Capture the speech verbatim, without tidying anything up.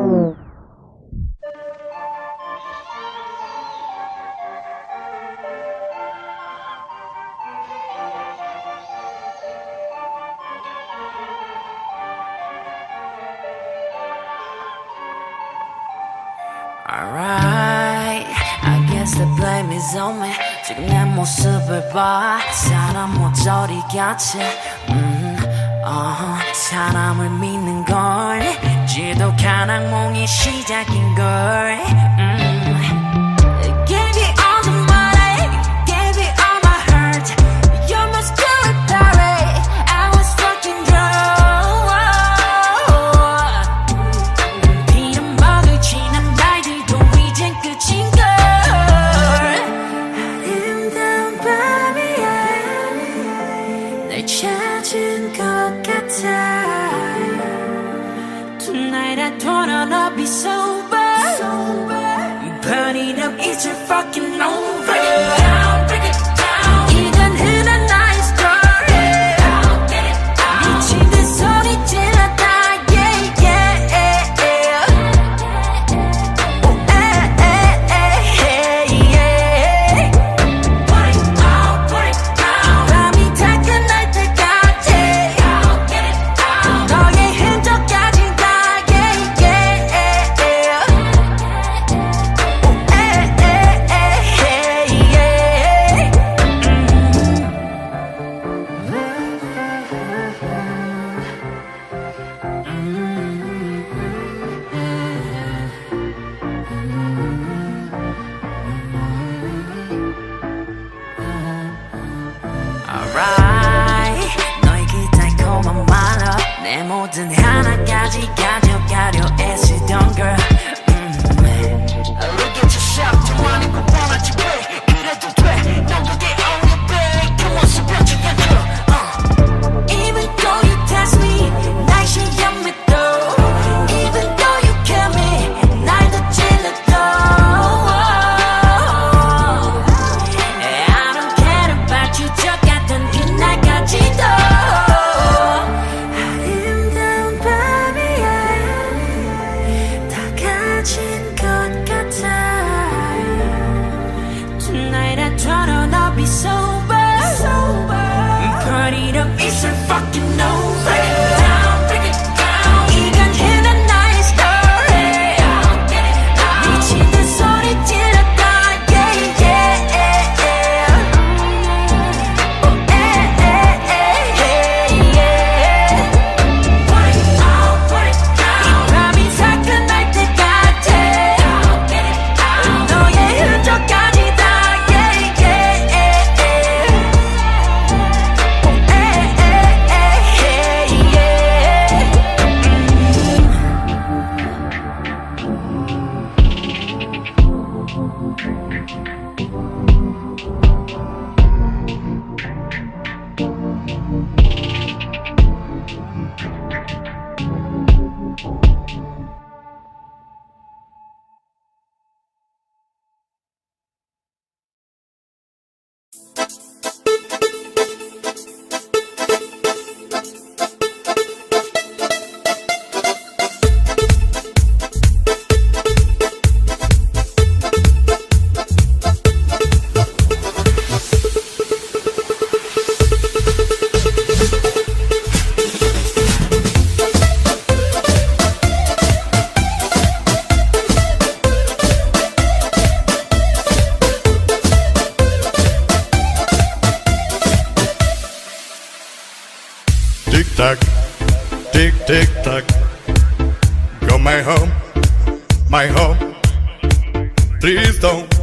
Alright, I guess the blame is on me. 지금 내 모습을 봐. 사람 모조리 같이 음, uh, 사람을 믿는 걸 지독한 악몽이 시작인 걸 음. Gave you all the money, gave you all my hurt. You're my spirit parade. I was fucking drunk. 피는 먹을 지난 날들도 이젠 끝인 걸. Tonight I don't be sober. Burn it up, it's a fucking over. Break it down, break it down. 이건 흔한 나의 story. Get it down. 미친 듯 소리 질렀다, yeah, yeah, yeah. Oh, eh, eh, eh, yeah. Put it out, put it down. 밤이 다 끝날 때까지. Get it down. 너의 흔적까지. Alright, 너의 그 달콤한 말로 내 모든 하나까지 가져가려 애쓰던 girl. 음. Look at yourself, 좀 아닌 거 원하지 왜 이래도 돼. 넌 그게 only big. 그 모습을 지켜줘. uh. Even though you test me, 날 시험해도. Even though you kill me, 날 더 찔러도. I don't care about you, 저 같던 그날까지도. 아름다운 밤이야. 다 가진 것 같아. Tonight I try to not be sober. Burn it up, it's a fucking over. Break it down, break it down. 이건 흔한 나의 story. 미친 듯 소리 질렀다, yeah, yeah, yeah. Oh, eh, eh, eh, yeah. Put it out, put it down. 이 밤이 다 끝날 때까지. Get it down. 너의 흔적까지 다, yeah, yeah, yeah. Oh, eh, eh, eh, yeah. Tick tock, tick tick tock. Go my home, my home. Please don't